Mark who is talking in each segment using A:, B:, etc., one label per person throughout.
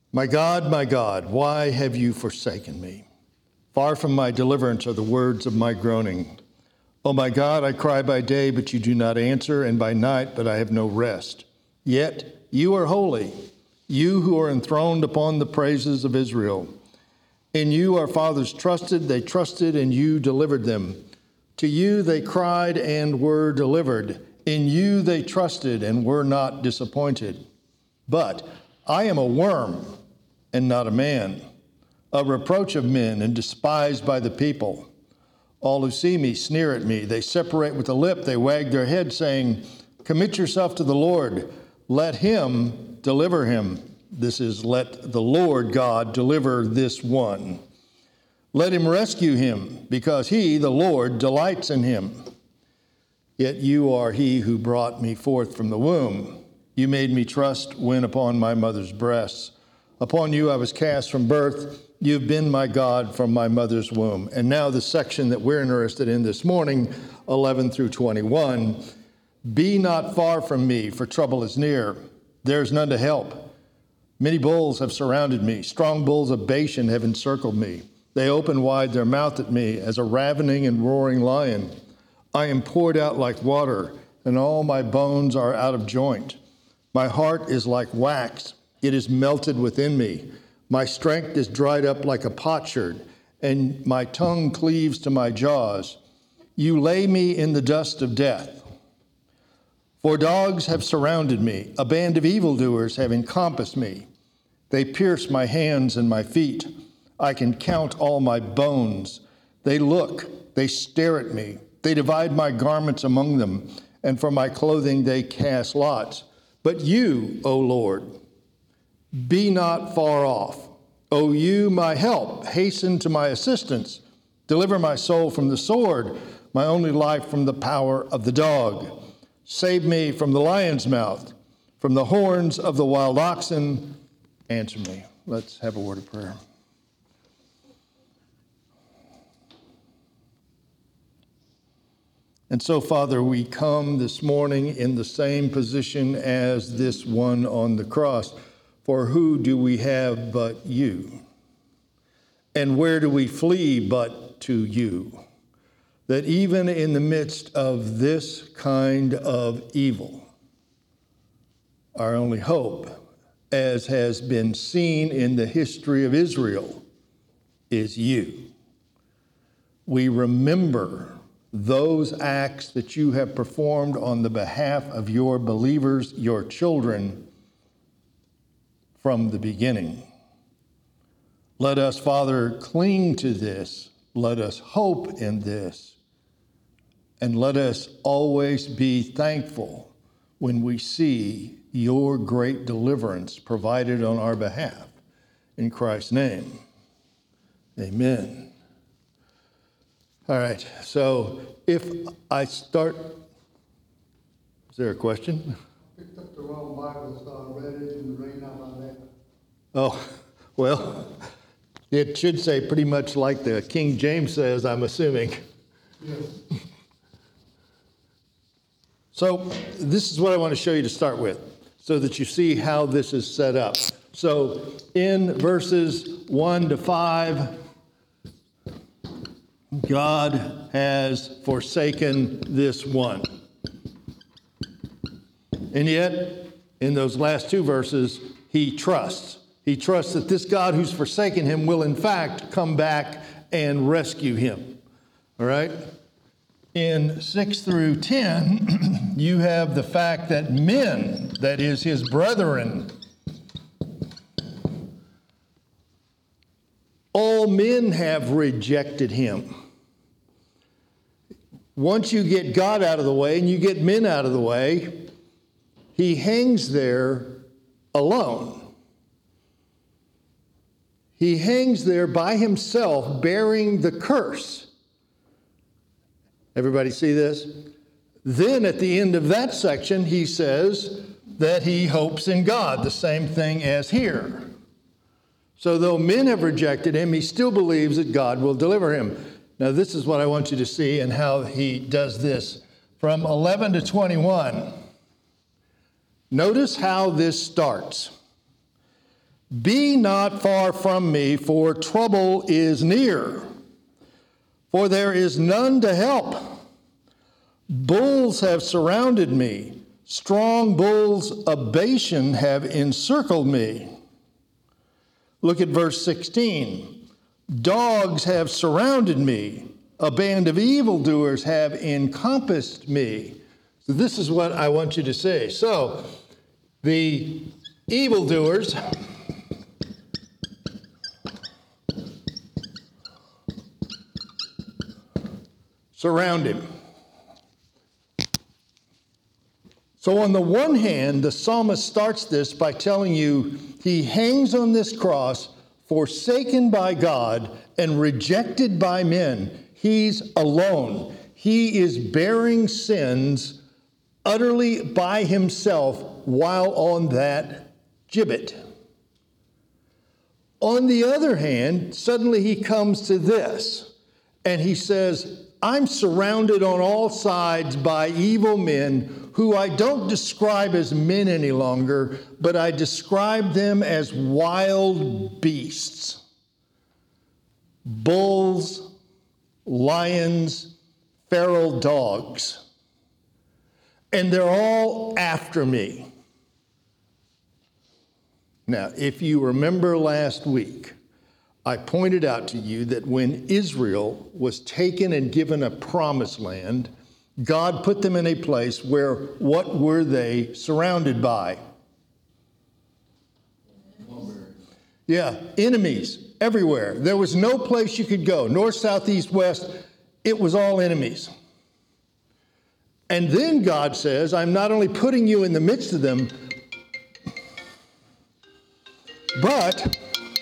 A: My God, why have you forsaken me? Far from my deliverance are the words of my groaning. O my God, I cry by day, but you do not answer, and by night, but I have no rest. Yet you are holy, you who are enthroned upon the praises of Israel. In you our fathers trusted, they trusted, and you delivered them. To you they cried and were delivered. In you they trusted and were not disappointed. But I am a worm and not a man, a reproach of men and despised by the people. All who see me sneer at me. They separate with the lip. They wag their head, saying, commit yourself to the Lord. Let him deliver him. This is, let the Lord God deliver this one. Let him rescue him, because he, the Lord, delights in him. Yet you are he who brought me forth from the womb. You made me trust when upon my mother's breasts. Upon you I was cast from birth. You've been my God from my mother's womb. And now the section that we're interested in this morning, 11 through 21. Be not far from me, for trouble is near. There is none to help. Many bulls have surrounded me. Strong bulls of Bashan have encircled me. They open wide their mouth at me as a ravening and roaring lion. I am poured out like water, and all my bones are out of joint. My heart is like wax. It is melted within me. My strength is dried up like a potsherd, and my tongue cleaves to my jaws. You lay me in the dust of death. For dogs have surrounded me. A band of evildoers have encompassed me. They pierce my hands and my feet. I can count all my bones. They look, they stare at me. They divide my garments among them, and for my clothing they cast lots. But you, O Lord, be not far off. O you, my help, hasten to my assistance. Deliver my soul from the sword, my only life from the power of the dog. Save me from the lion's mouth, from the horns of the wild oxen. Answer me. Let's have a word of prayer. And so, Father, we come this morning in the same position as this one on the cross. For who do we have but you? And where do we flee but to you? That even in the midst of this kind of evil, our only hope, as has been seen in the history of Israel, is you. We remember those acts that you have performed on the behalf of your believers, your children, from the beginning. Let us, Father, cling to this. Let us hope in this. And let us always be thankful when we see your great deliverance provided on our behalf. In Christ's name, amen. All right, so if I start, is there a question?
B: Picked up the wrong Bible, so I read it in the rain out my neck.
A: Oh, well, it should say pretty much like the King James says, I'm assuming.
B: Yes.
A: So this is what I want to show you to start with, so that you see how this is set up. So in verses 1 to 5, God has forsaken this one. And yet, in those last two verses, he trusts. He trusts that this God who's forsaken him will in fact come back and rescue him. All right? In 6 through 10, you have the fact that men, that is his brethren, all men have rejected him. Once you get God out of the way and you get men out of the way, he hangs there alone. He hangs there by himself, bearing the curse. Everybody see this? Then at the end of that section, he says that he hopes in God, the same thing as here. So though men have rejected him, he still believes that God will deliver him. Now this is what I want you to see and how he does this. From 11 to 21, notice how this starts. Be not far from me, for trouble is near, for there is none to help. Bulls have surrounded me. Strong bulls of Bashan have encircled me. Look at verse 16. Dogs have surrounded me. A band of evildoers have encompassed me. So this is what I want you to see. So the evildoers surround him. So on the one hand, the psalmist starts this by telling you he hangs on this cross, forsaken by God and rejected by men. He's alone. He is bearing sins utterly by himself while on that gibbet. On the other hand, suddenly he comes to this, and he says, I'm surrounded on all sides by evil men who I don't describe as men any longer, but I describe them as wild beasts. Bulls, lions, feral dogs. And they're all after me. Now, if you remember last week, I pointed out to you that when Israel was taken and given a promised land, God put them in a place where what were they surrounded by? Yeah, enemies everywhere. There was no place you could go, north, south, east, west. It was all enemies. And then God says, I'm not only putting you in the midst of them, but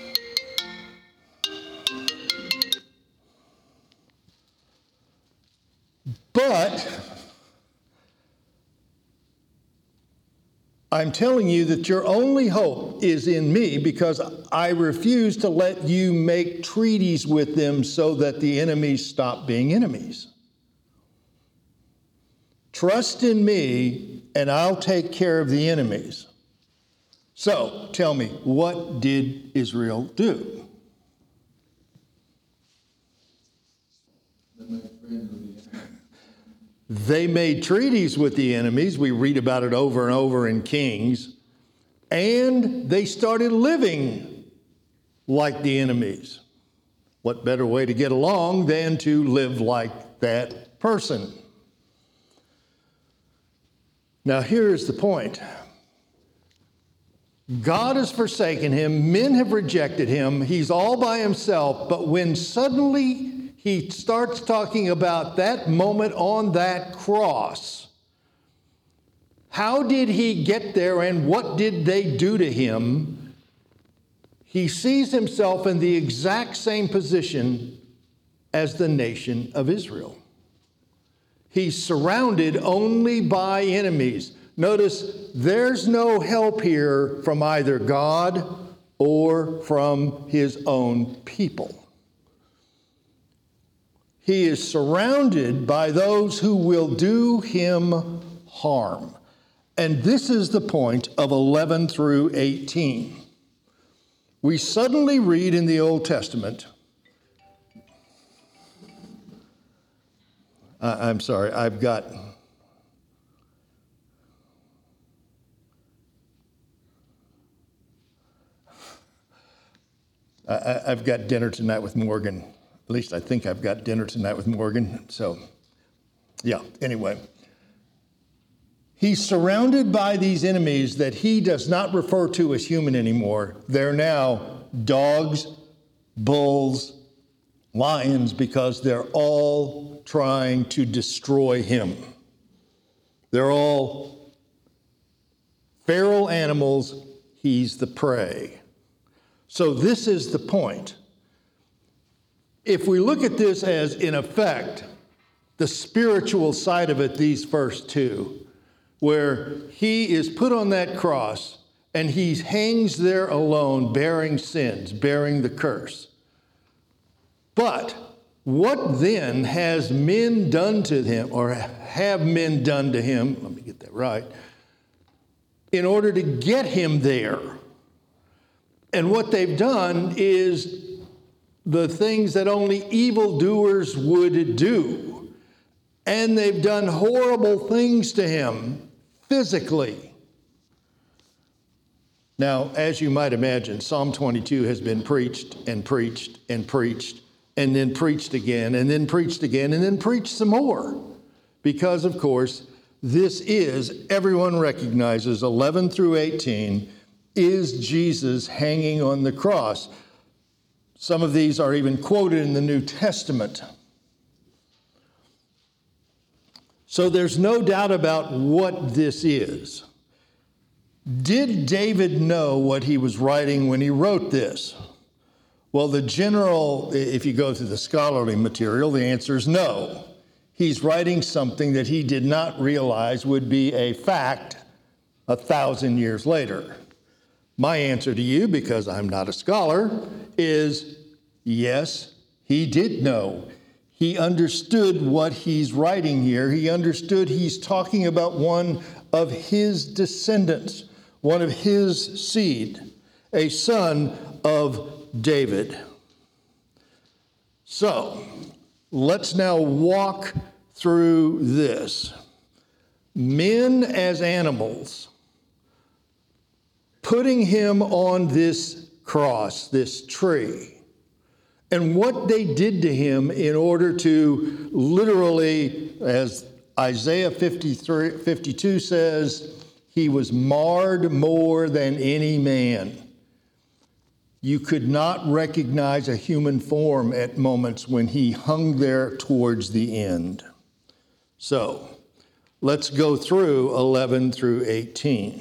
A: I'm telling you that your only hope is in me, because I refuse to let you make treaties with them so that the enemies stop being enemies. Trust in me, and I'll take care of the enemies. So, tell me, what did Israel do? They made treaties with the enemies. We read about it over and over in Kings. And they started living like the enemies. What better way to get along than to live like that person? Now, here's the point. God has forsaken him. Men have rejected him. He's all by himself. But when suddenly he starts talking about that moment on that cross, how did he get there and what did they do to him? He sees himself in the exact same position as the nation of Israel. He's surrounded only by enemies. Notice there's no help here from either God or from his own people. He is surrounded by those who will do him harm. And this is the point of 11 through 18. We suddenly read in the Old Testament, I'm sorry, I've got dinner tonight with Morgan. At least I think I've got dinner tonight with Morgan. So, yeah, anyway. He's surrounded by these enemies that he does not refer to as human anymore. They're now dogs, bulls, lions, because they're all trying to destroy him. They're all feral animals. He's the prey. So this is the point. If we look at this as, in effect, the spiritual side of it, these first two, where he is put on that cross and he hangs there alone, bearing sins, bearing the curse. But what then has men done to him, or have men done to him, let me get that right, in order to get him there? And what they've done is the things that only evildoers would do. And they've done horrible things to him physically. Now, as you might imagine, Psalm 22 has been preached and preached and preached and then preached again and then preached again and then preached some more. Because, of course, this is, everyone recognizes, 11 through 18, is Jesus hanging on the cross. Some of these are even quoted in the New Testament. So there's no doubt about what this is. Did David know what he was writing when he wrote this? Well, the general, if you go through the scholarly material, the answer is no. He's writing something that he did not realize would be a fact 1,000 years later. My answer to you, because I'm not a scholar, is yes, he did know. He understood what he's writing here. He understood he's talking about one of his descendants, one of his seed, a son of David. So, let's now walk through this. Men as animals, putting him on this cross, this tree, and what they did to him in order to literally, as Isaiah 52 says, he was marred more than any man. You could not recognize a human form at moments when he hung there towards the end. So, let's go through 11 through 18.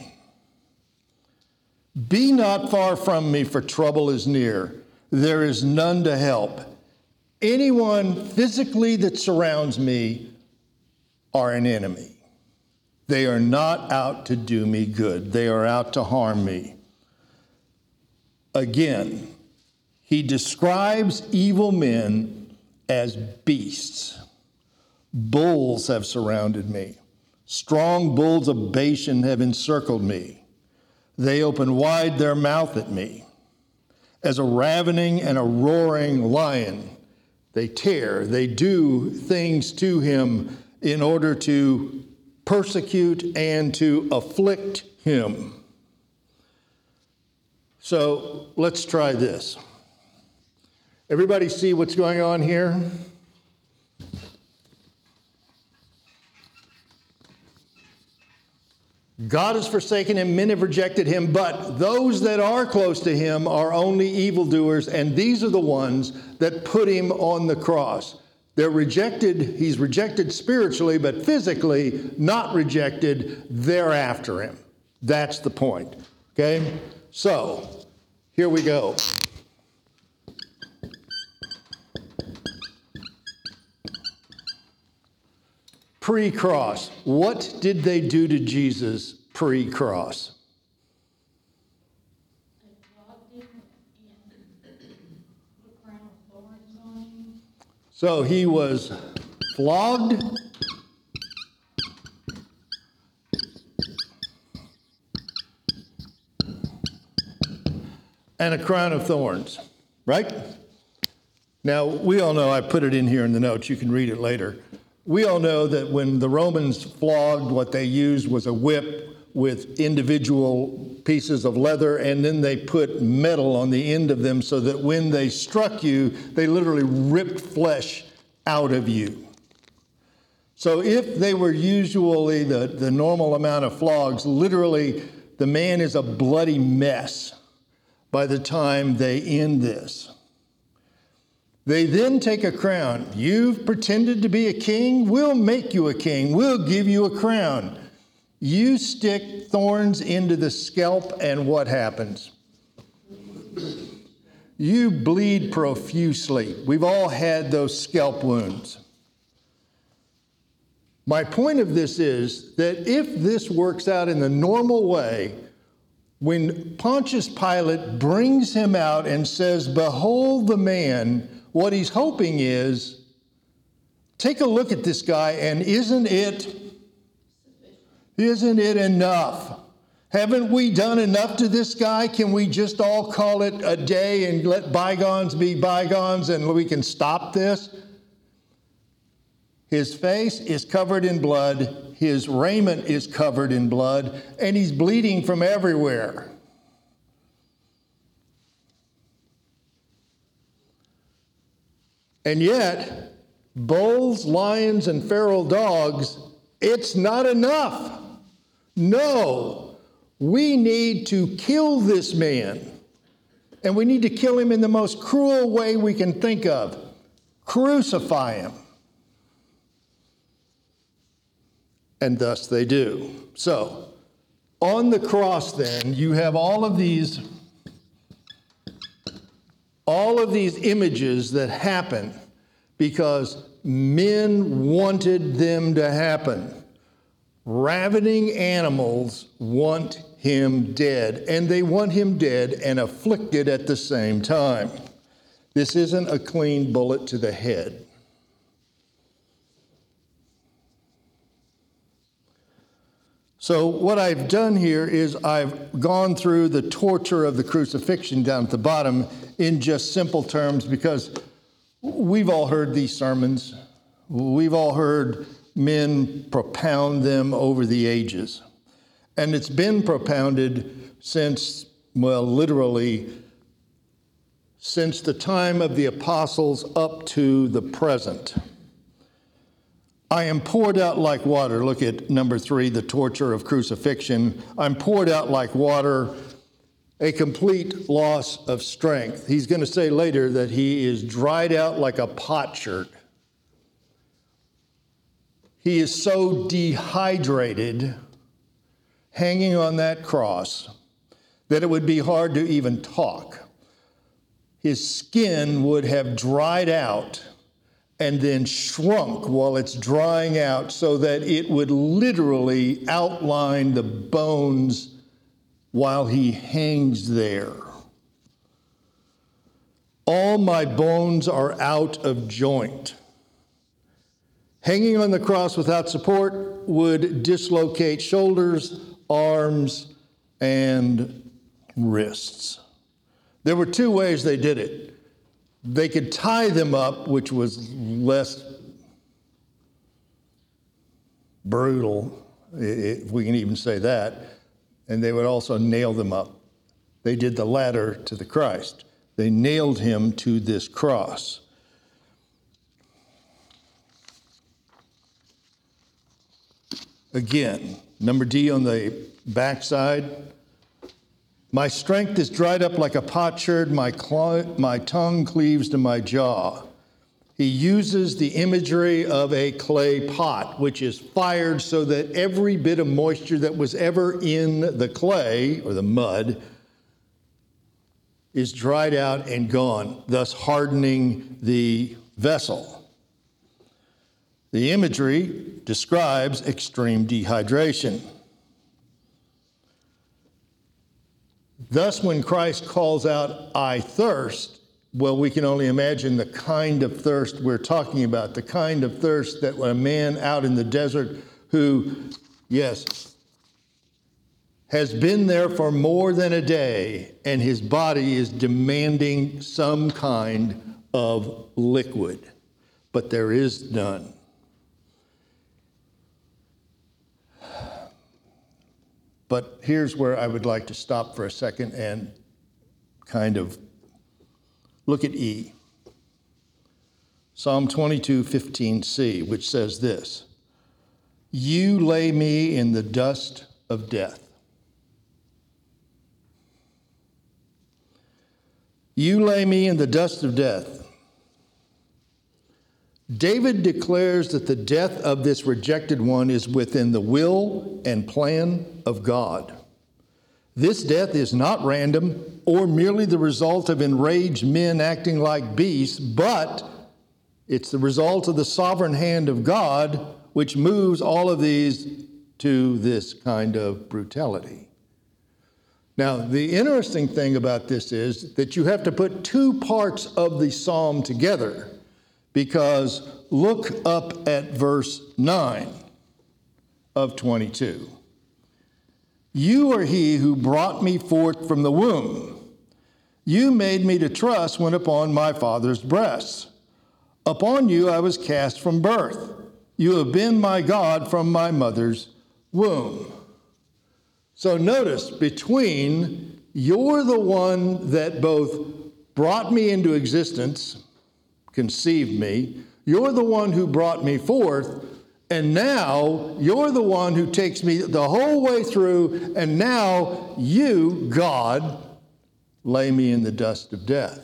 A: Be not far from me, for trouble is near. There is none to help. Anyone physically that surrounds me are an enemy. They are not out to do me good. They are out to harm me. Again, he describes evil men as beasts. Bulls have surrounded me. Strong bulls of Bashan have encircled me. They open wide their mouth at me. As a ravening and a roaring lion, they tear, they do things to him in order to persecute and to afflict him. So let's try this. Everybody see what's going on here? God has forsaken him, men have rejected him, but those that are close to him are only evildoers, and these are the ones that put him on the cross. They're rejected, he's rejected spiritually, but physically not rejected, they're after him. That's the point, okay? So, here we go. Pre-cross. What did they do to Jesus pre-cross?
C: They flogged him and put a crown of thorns on him.
A: So he was flogged, and a crown of thorns, right? Now, we all know, I put it in here in the notes, you can read it later. We all know that when the Romans flogged, what they used was a whip with individual pieces of leather, and then they put metal on the end of them so that when they struck you, they literally ripped flesh out of you. So if they were usually the normal amount of flogs, literally the man is a bloody mess by the time they end this. They then take a crown. You've pretended to be a king? We'll make you a king. We'll give you a crown. You stick thorns into the scalp, and what happens? You bleed profusely. We've all had those scalp wounds. My point of this is that if this works out in the normal way, when Pontius Pilate brings him out and says, "Behold the man," what he's hoping is, take a look at this guy, and isn't it enough? Haven't we done enough to this guy? Can we just all call it a day and let bygones be bygones and we can stop this? His face is covered in blood, his raiment is covered in blood, and he's bleeding from everywhere. And yet, bulls, lions, and feral dogs, it's not enough. No, we need to kill this man. And we need to kill him in the most cruel way we can think of. Crucify him. And thus they do. So, on the cross then, you have all of these images that happen because men wanted them to happen. Ravening animals want him dead, and they want him dead and afflicted at the same time. This isn't a clean bullet to the head. So what I've done here is I've gone through the torture of the crucifixion down at the bottom in just simple terms because we've all heard these sermons. We've all heard men propound them over the ages. And it's been propounded since, well, literally, since the time of the apostles up to the present. I am poured out like water. Look at number 3, the torture of crucifixion. I'm poured out like water, a complete loss of strength. He's going to say later that he is dried out like a potsherd. He is so dehydrated hanging on that cross that it would be hard to even talk. His skin would have dried out and then shrunk while it's drying out so that it would literally outline the bones while he hangs there. All my bones are out of joint. Hanging on the cross without support would dislocate shoulders, arms, and wrists. There were 2 ways they did it. They could tie them up, which was less brutal, if we can even say that, and they would also nail them up. They did the latter to the Christ. They nailed him to this cross. Again, number D on the backside. My strength is dried up like a potsherd, my tongue cleaves to my jaw. He uses the imagery of a clay pot, which is fired so that every bit of moisture that was ever in the clay, or the mud, is dried out and gone, thus hardening the vessel. The imagery describes extreme dehydration. Thus, when Christ calls out, I thirst, well, we can only imagine the kind of thirst we're talking about, the kind of thirst that a man out in the desert who, yes, has been there for more than a day, and his body is demanding some kind of liquid, but there is none. But here's where I would like to stop for a second and kind of look at E. Psalm 22:15c, which says this, you lay me in the dust of death. You lay me in the dust of death. David declares that the death of this rejected one is within the will and plan of God. This death is not random or merely the result of enraged men acting like beasts, but it's the result of the sovereign hand of God, which moves all of these to this kind of brutality. Now, the interesting thing about this is that you have to put 2 parts of the psalm together. Because look up at verse 9 of 22. You are he who brought me forth from the womb. You made me to trust when upon my father's breasts. Upon you I was cast from birth. You have been my God from my mother's womb. So notice, between you're the one that both brought me into existence, conceived me, you're the one who brought me forth, and now you're the one who takes me the whole way through, and now you, God, lay me in the dust of death.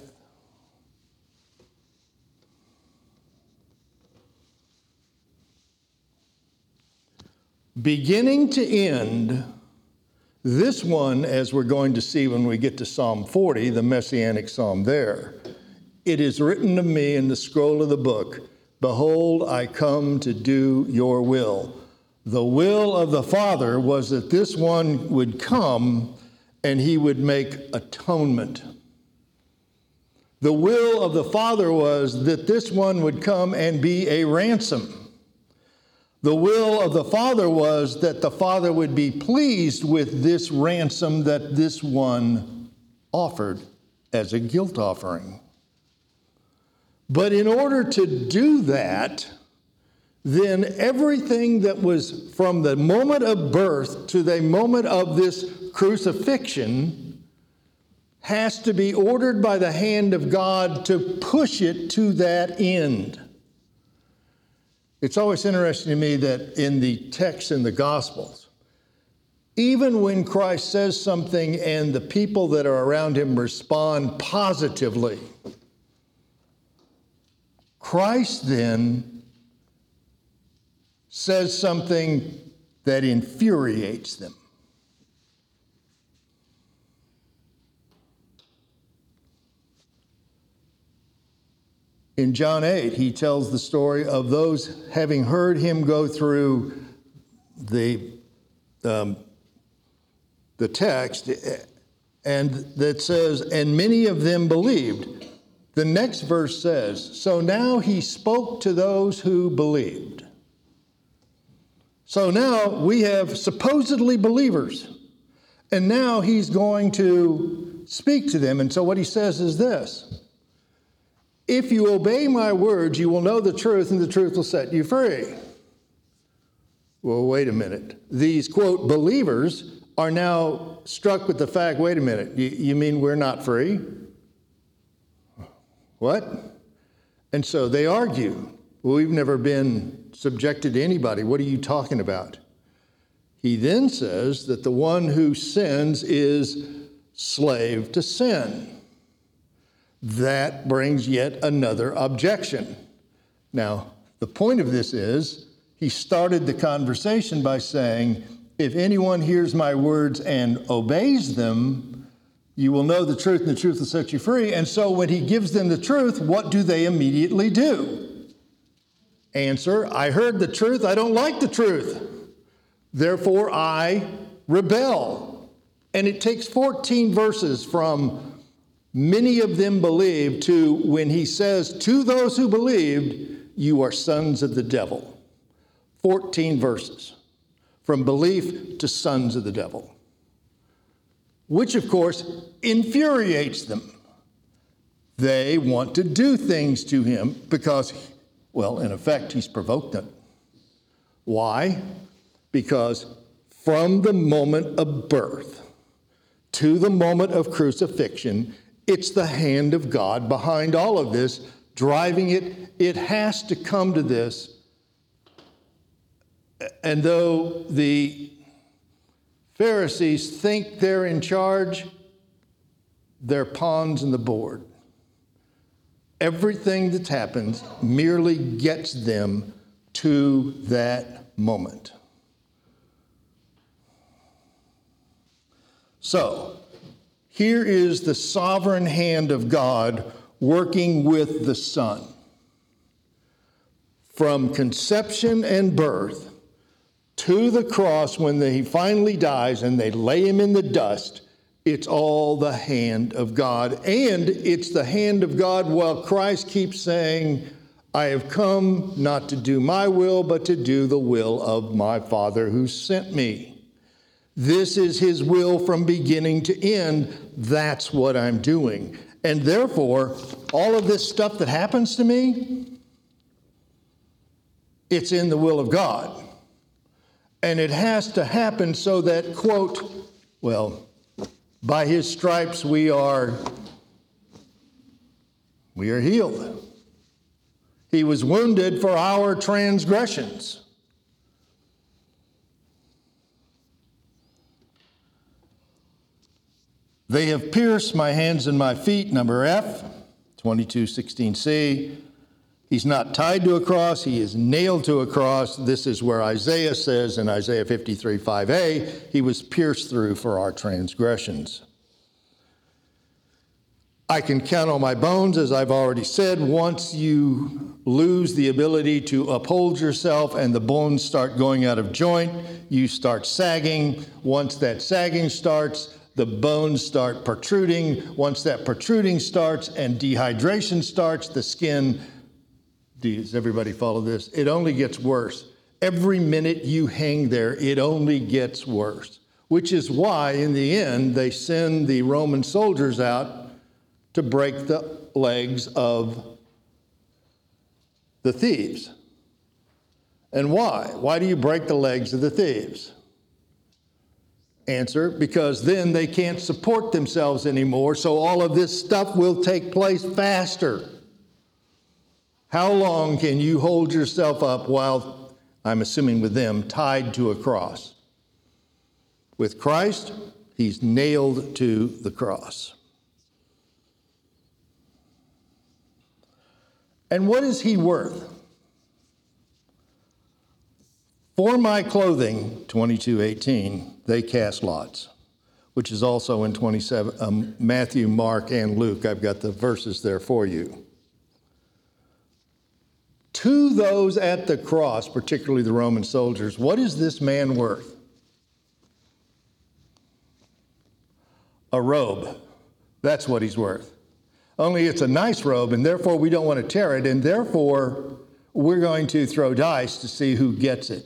A: Beginning to end, this one, as we're going to see when we get to Psalm 40, the Messianic Psalm there, it is written of me in the scroll of the book, behold, I come to do your will. The will of the Father was that this one would come and he would make atonement. The will of the Father was that this one would come and be a ransom. The will of the Father was that the Father would be pleased with this ransom that this one offered as a guilt offering. But in order to do that, then everything that was from the moment of birth to the moment of this crucifixion has to be ordered by the hand of God to push it to that end. It's always interesting to me that in the text in the Gospels, even when Christ says something and the people that are around him respond positively, Christ then says something that infuriates them. In John 8, he tells the story of those having heard him go through the text, and that says, and many of them believed. The next verse says, so now he spoke to those who believed. So now we have supposedly believers, and now he's going to speak to them. And so what he says is this: if you obey my words, you will know the truth, and the truth will set you free. Well, wait a minute. These, quote, believers are now struck with the fact, wait a minute, you mean we're not free? What? And so they argue, well, we've never been subjected to anybody. What are you talking about? He then says that the one who sins is slave to sin. That brings yet another objection. Now, the point of this is, he started the conversation by saying, if anyone hears my words and obeys them, you will know the truth, and the truth will set you free. And so when he gives them the truth, what do they immediately do? Answer, I heard the truth, I don't like the truth. Therefore, I rebel. And it takes 14 verses from many of them believed to when he says, to those who believed, you are sons of the devil. 14 verses from belief to sons of the devil, which of course infuriates them. They want to do things to him because, well, in effect, he's provoked them. Why? Because from the moment of birth to the moment of crucifixion, it's the hand of God behind all of this, driving it. It has to come to this. And though the Pharisees think they're in charge, they're pawns in the board. Everything that happens merely gets them to that moment. So, here is the sovereign hand of God working with the Son. From conception and birth to the cross when he finally dies and they lay him in the dust, it's all the hand of God. And it's the hand of God while Christ keeps saying, I have come not to do my will, but to do the will of my Father who sent me. This is his will from beginning to end. That's what I'm doing. And therefore, all of this stuff that happens to me, it's in the will of God. And it has to happen so that, quote, well, by his stripes we are healed. He was wounded for our transgressions. They have pierced my hands and my feet, number F, 22:16c. He's not tied to a cross, he is nailed to a cross. This is where Isaiah says in Isaiah 53:5a, he was pierced through for our transgressions. I can count on my bones, as I've already said. Once you lose the ability to uphold yourself and the bones start going out of joint, you start sagging. Once that sagging starts, the bones start protruding. Once that protruding starts and dehydration starts, the skin, does everybody follow this? It only gets worse. Every minute you hang there, it only gets worse, which is why in the end they send the Roman soldiers out to break the legs of the thieves. And why? Why do you break the legs of the thieves? Answer, because then they can't support themselves anymore, so all of this stuff will take place faster. How long can you hold yourself up while, I'm assuming with them, tied to a cross? With Christ, he's nailed to the cross. And what is he worth? For my clothing, 22:18, they cast lots, which is also in 27, Matthew, Mark, and Luke. I've got the verses there for you. To those at the cross, particularly the Roman soldiers, what is this man worth? A robe. That's what he's worth. Only it's a nice robe, and therefore we don't want to tear it, and therefore we're going to throw dice to see who gets it.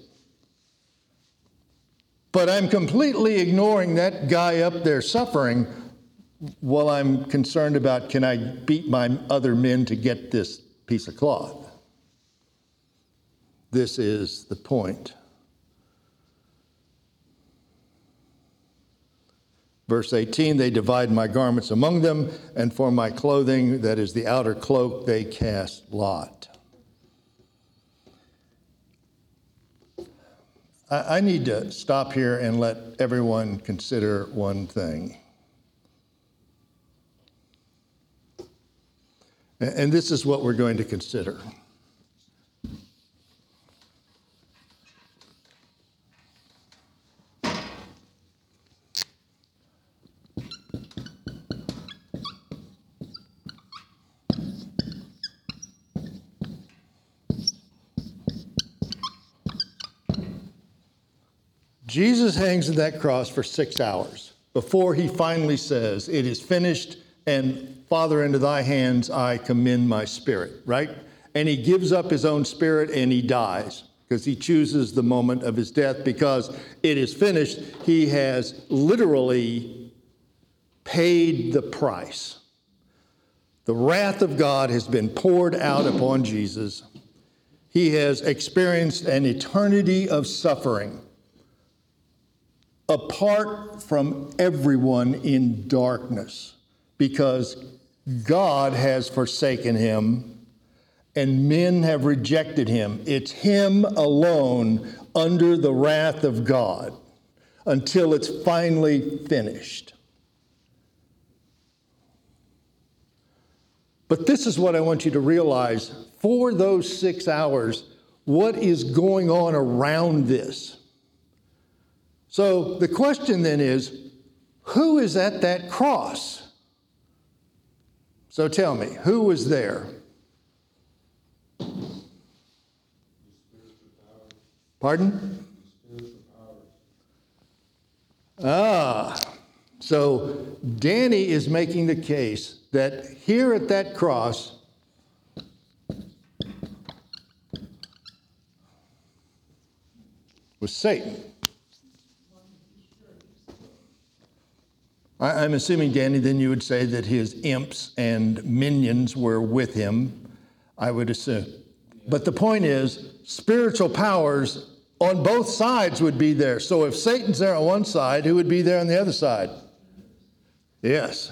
A: But I'm completely ignoring that guy up there suffering while I'm concerned about, can I beat my other men to get this piece of cloth? This is the point. Verse 18, they divide my garments among them, and for my clothing, that is the outer cloak, they cast lot. I need to stop here and let everyone consider one thing. And this is what we're going to consider. Jesus hangs on that cross for 6 hours before he finally says, it is finished, and Father, into thy hands I commend my spirit, right? And he gives up his own spirit and he dies because he chooses the moment of his death because it is finished. He has literally paid the price. The wrath of God has been poured out upon Jesus. He has experienced an eternity of suffering apart from everyone in darkness, because God has forsaken him and men have rejected him. It's him alone under the wrath of God until it's finally finished. But this is what I want you to realize. For those 6 hours, what is going on around this? So the question then is, who is at that cross? So tell me, who was there? Pardon? So Danny is making the case that here at that cross, was Satan. I'm assuming, Danny, then you would say that his imps and minions were with him, I would assume. But the point is, spiritual powers on both sides would be there. So if Satan's there on one side, who would be there on the other side? Yes.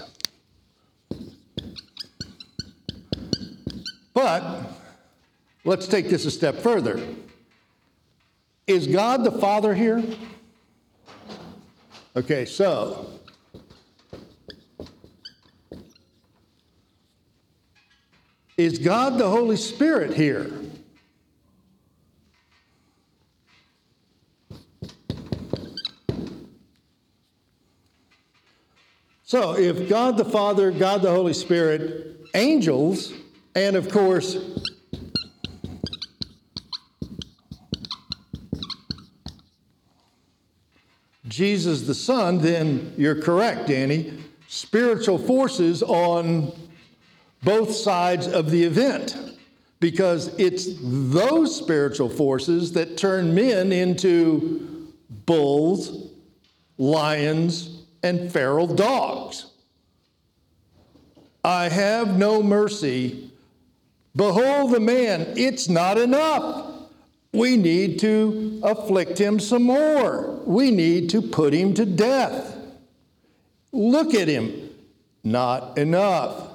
A: But let's take this a step further. Is God the Father here? Okay, so is God the Holy Spirit here? So if God the Father, God the Holy Spirit, angels, and of course, Jesus the Son, then you're correct, Danny. Spiritual forces on both sides of the event, because it's those spiritual forces that turn men into bulls, lions, and feral dogs. I have no mercy. Behold the man. It's not enough. We need to afflict him some more. We need to put him to death. Look at him. Not enough.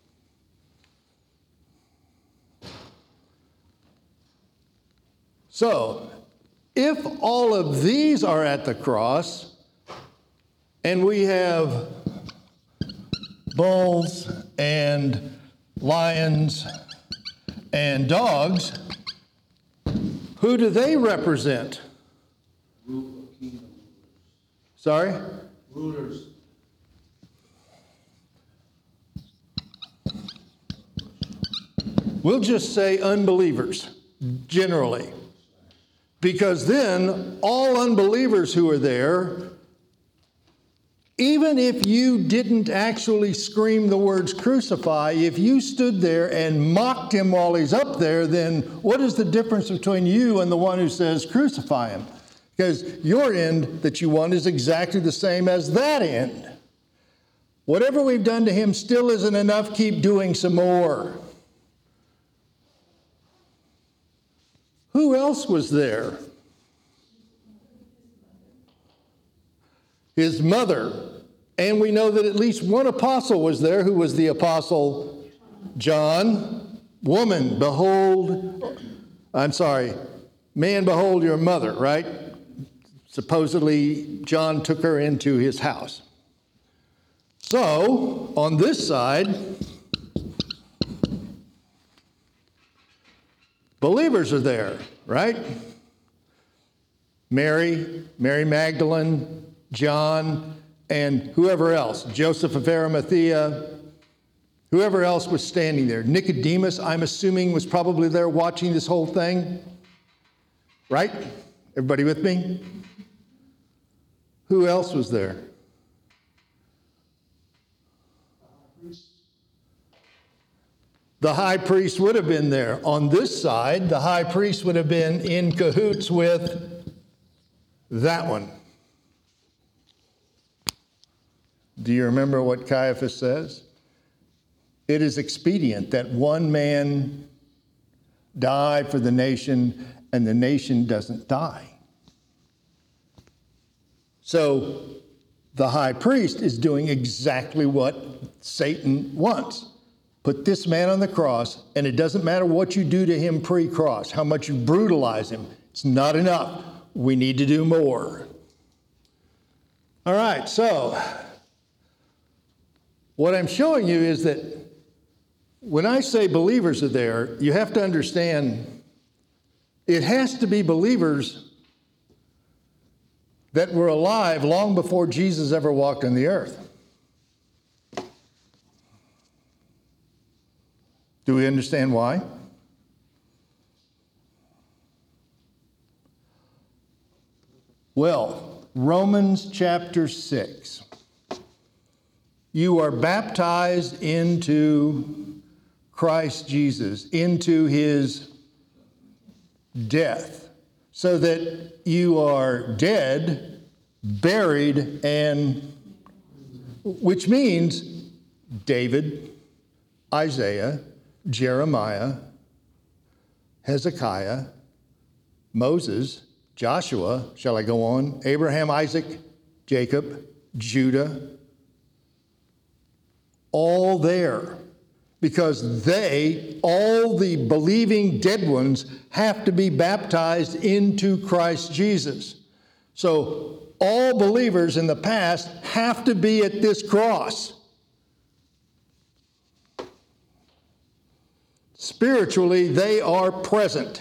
A: So, if all of these are at the cross, and we have bulls and lions and dogs, who do they represent? Sorry?
B: Rulers.
A: We'll just say unbelievers, generally. Because then all unbelievers who are there, even if you didn't actually scream the words crucify, if you stood there and mocked him while he's up there, then what is the difference between you and the one who says crucify him? Because your end that you want is exactly the same as that end. Whatever we've done to him still isn't enough. Keep doing some more. Who else was there? His mother. And we know that at least one apostle was there, who was the apostle John. Man, behold your mother, right? Supposedly, John took her into his house. So, on this side, believers are there, right? Mary Magdalene, John, and whoever else, Joseph of Arimathea, whoever else was standing there. Nicodemus, I'm assuming, was probably there watching this whole thing, right? Everybody with me? Who else was there? The high priest would have been there. On this side, the high priest would have been in cahoots with that one. Do you remember what Caiaphas says? It is expedient that one man die for the nation, and the nation doesn't die. So the high priest is doing exactly what Satan wants. Put this man on the cross, and it doesn't matter what you do to him pre-cross, how much you brutalize him. It's not enough. We need to do more. All right, so what I'm showing you is that when I say believers are there, you have to understand it has to be believers that were alive long before Jesus ever walked on the earth. Do we understand why? Well, Romans chapter 6. You are baptized into Christ Jesus, into his death, so that you are dead, buried, and which means David, Isaiah, Jeremiah, Hezekiah, Moses, Joshua, shall I go on? Abraham, Isaac, Jacob, Judah, all there. Because they, all the believing dead ones, have to be baptized into Christ Jesus. So all believers in the past have to be at this cross. Spiritually, they are present.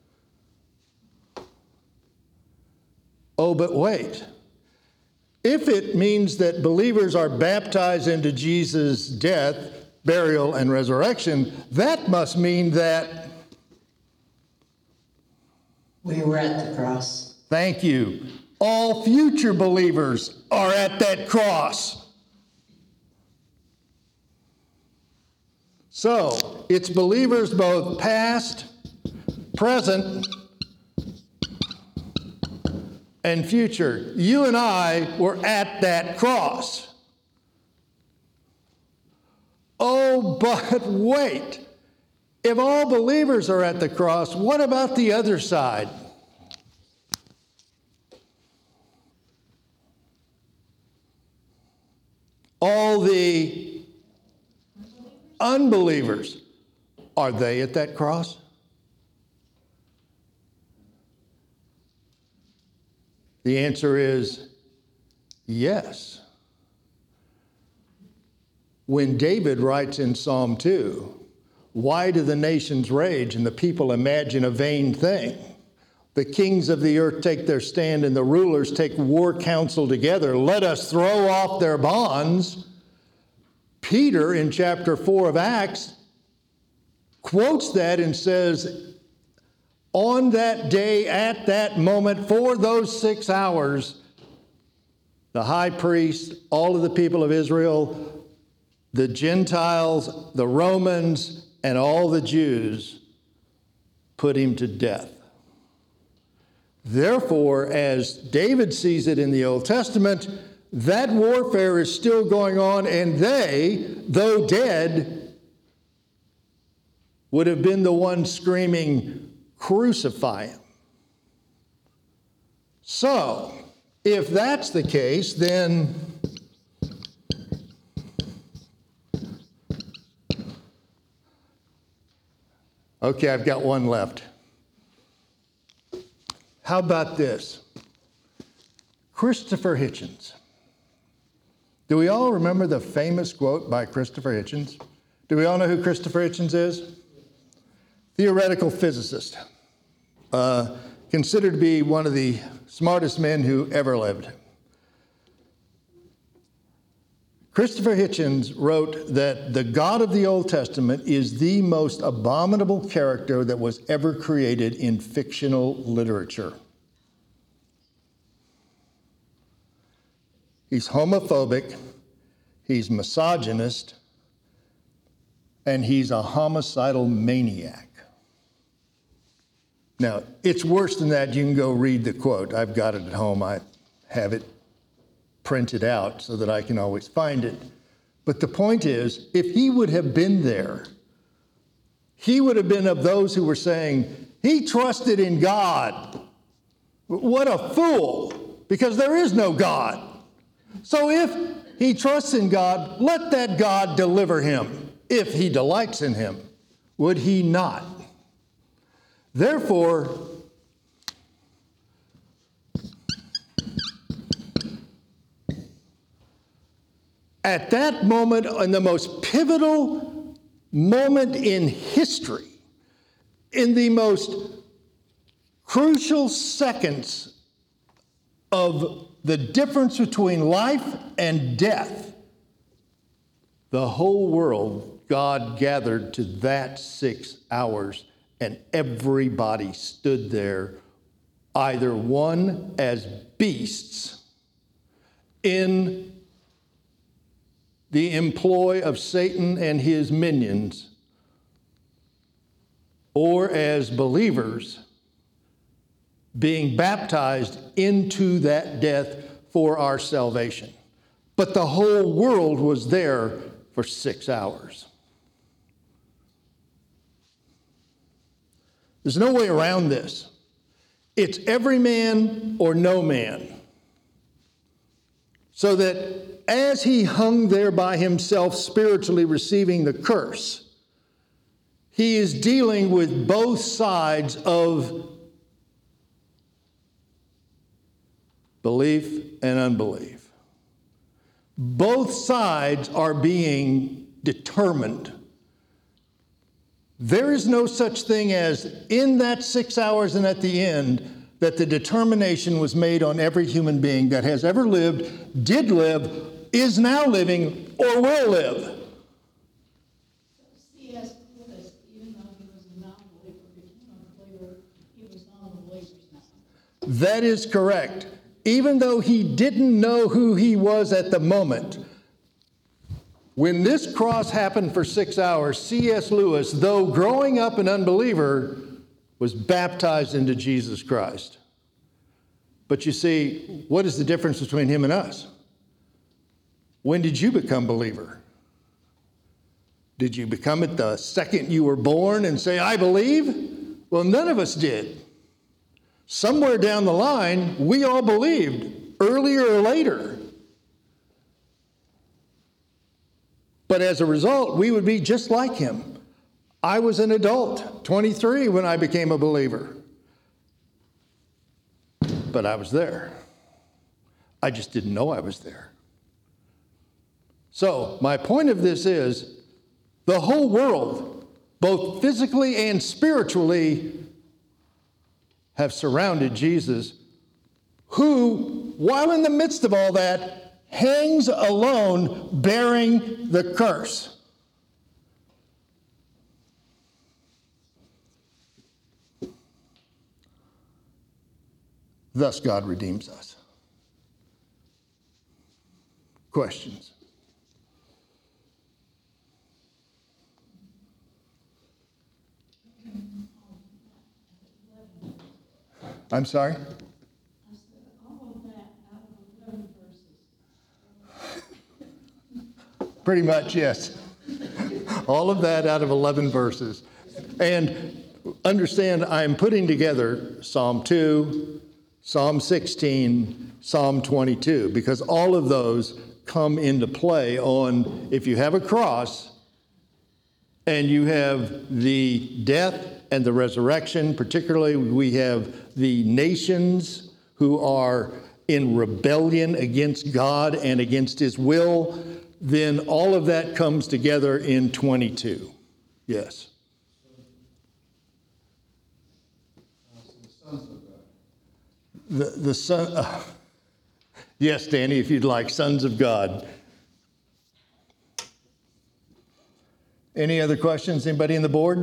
A: Oh, but wait. If it means that believers are baptized into Jesus' death, burial, and resurrection, that must mean that
D: we were at the cross.
A: Thank you. All future believers are at that cross. So, it's believers both past, present, and future. You and I were at that cross. Oh, but wait. If all believers are at the cross, what about the other side? All the unbelievers, are they at that cross? The answer is yes. When David writes in Psalm 2, why do the nations rage and the people imagine a vain thing? The kings of the earth take their stand and the rulers take war counsel together. Let us throw off their bonds. Peter, in chapter 4 of Acts, quotes that and says, on that day, at that moment, for those 6 hours, the high priest, all of the people of Israel, the Gentiles, the Romans, and all the Jews put him to death. Therefore, as David sees it in the Old Testament, that warfare is still going on, and they, though dead, would have been the ones screaming, crucify him. So, if that's the case, then okay, I've got one left. How about this? Christopher Hitchens. Do we all remember the famous quote by Christopher Hitchens? Do we all know who Christopher Hitchens is? Theoretical physicist. Considered to be one of the smartest men who ever lived. Christopher Hitchens wrote that the God of the Old Testament is the most abominable character that was ever created in fictional literature. He's homophobic, he's misogynist, and he's a homicidal maniac. Now, it's worse than that. You can go read the quote. I've got it at home. I have it printed out so that I can always find it. But the point is, if he would have been there, he would have been of those who were saying, he trusted in God. What a fool, because there is no God. So if he trusts in God, let that God deliver him, if he delights in him. Would he not? Therefore, at that moment, in the most pivotal moment in history, in the most crucial seconds of the difference between life and death, the whole world, God gathered to that 6 hours, and everybody stood there, either one as beasts in the employ of Satan and his minions, or as believers being baptized into that death for our salvation. but the whole world was there for 6 hours. There's no way around this. It's every man or no man. So that as he hung there by himself, spiritually receiving the curse, he is dealing with both sides of belief and unbelief. Both sides are being determined. There is no such thing as in that 6 hours and at the end that the determination was made on every human being that has ever lived, did live, is now living, or will live.
C: C.S. Lewis, even though he was a non-believer, became a believer, he was not a believer now.
A: That is correct. Even though he didn't know who he was at the moment. When this cross happened for 6 hours, C.S. Lewis, though growing up an unbeliever, was baptized into Jesus Christ. But you see, what is the difference between him and us? When did you become a believer? Did you become it the second you were born and say, I believe? Well, none of us did. Somewhere down the line, we all believed, earlier or later. But as a result, we would be just like him. I was an adult, 23, when I became a believer. But I was there. I just didn't know I was there. So, my point of this is, the whole world, both physically and spiritually, have surrounded Jesus, who, while in the midst of all that, hangs alone bearing the curse. Thus, God redeems us. Questions? I'm sorry?
C: I said, all of that out of 11 verses.
A: Pretty much, yes. All of that out of 11 verses. And understand, I'm putting together Psalm 2, Psalm 16, Psalm 22, because all of those come into play on if you have a cross and you have the death and the resurrection, particularly we have the nations who are in rebellion against God and against his will, then all of that comes together in 22. Yes. The son, yes, Danny, if you'd like, sons of God. Any other questions? Anybody on the board?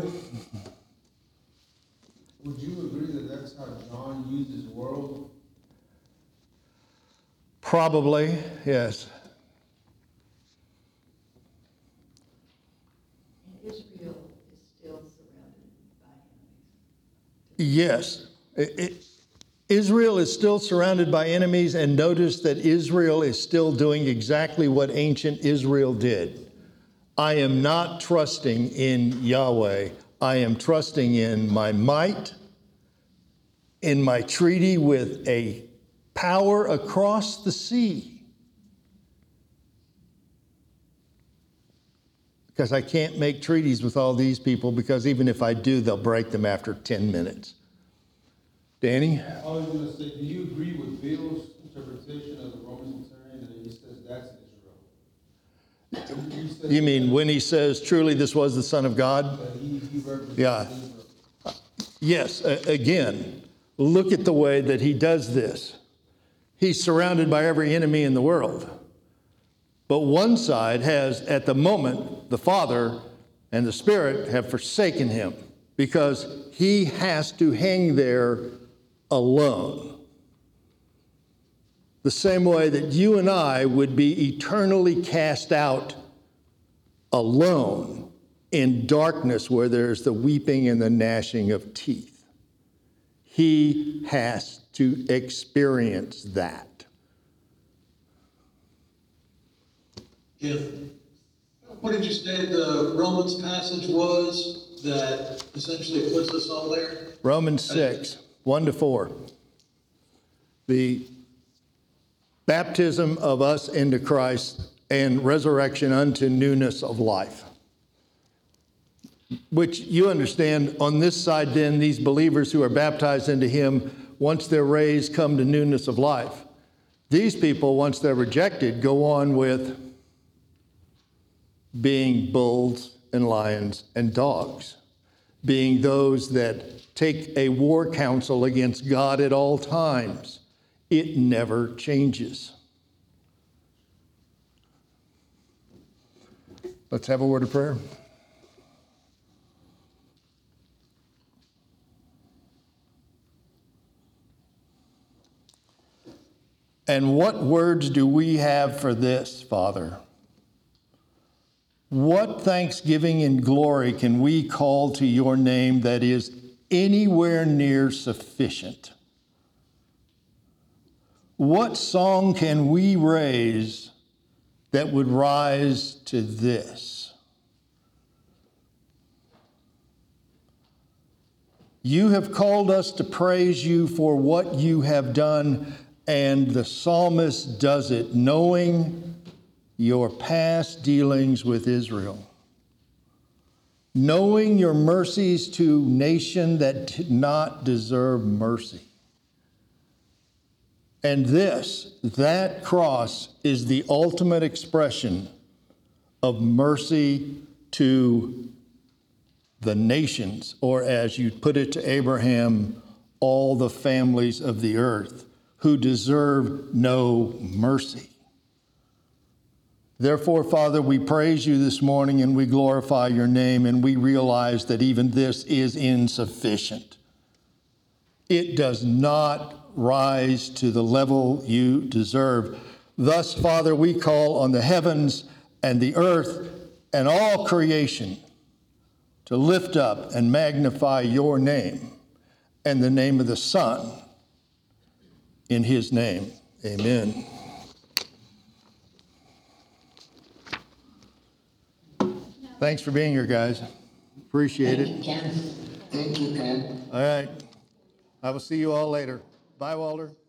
E: Would you agree that that's how John uses world?
A: Probably, yes.
D: And Israel is still surrounded by enemies.
A: Yes. Israel is still surrounded by enemies, and notice that Israel is still doing exactly what ancient Israel did. I am not trusting in Yahweh. I am trusting in my might, in my treaty with a power across the sea. Because I can't make treaties with all these people, because even if I do, they'll break them after 10 minutes. Danny?
E: I was going to say, do you agree with Bill's interpretation of the Roman centurion that he says that's Israel?
A: You mean when he says, truly this was the Son of God?
E: That he represents
A: Yeah.
E: Israel.
A: Yes, again, look at the way that he does this. He's surrounded by every enemy in the world. But one side has, at the moment, the Father and the Spirit have forsaken him because he has to hang there alone. The same way that you and I would be eternally cast out alone in darkness where there's the weeping and the gnashing of teeth. He has to experience that.
F: What did you say the Romans passage was that essentially puts us all there?
A: Romans 6, 1-4. The baptism of us into Christ and resurrection unto newness of life. Which you understand, on this side then, these believers who are baptized into him, once they're raised, come to newness of life. These people, once they're rejected, go on with being bulls and lions and dogs, being those that take a war counsel against God at all times. It never changes. Let's have a word of prayer. And what words do we have for this, Father? What thanksgiving and glory can we call to your name that is anywhere near sufficient? What song can we raise that would rise to this? You have called us to praise you for what you have done, and the psalmist does it, knowing your past dealings with Israel, knowing your mercies to nation that did not deserve mercy. And that cross is the ultimate expression of mercy to the nations, or as you put it to Abraham, all the families of the earth who deserve no mercy. Therefore, Father, we praise you this morning and we glorify your name, and we realize that even this is insufficient. It does not rise to the level you deserve. Thus, Father, we call on the heavens and the earth and all creation to lift up and magnify your name and the name of the Son. In his name, amen. Thanks for being here, guys. Appreciate it.
G: Thank you, Ken. Thank you, Ken.
A: All right. I will see you all later. Bye, Walter.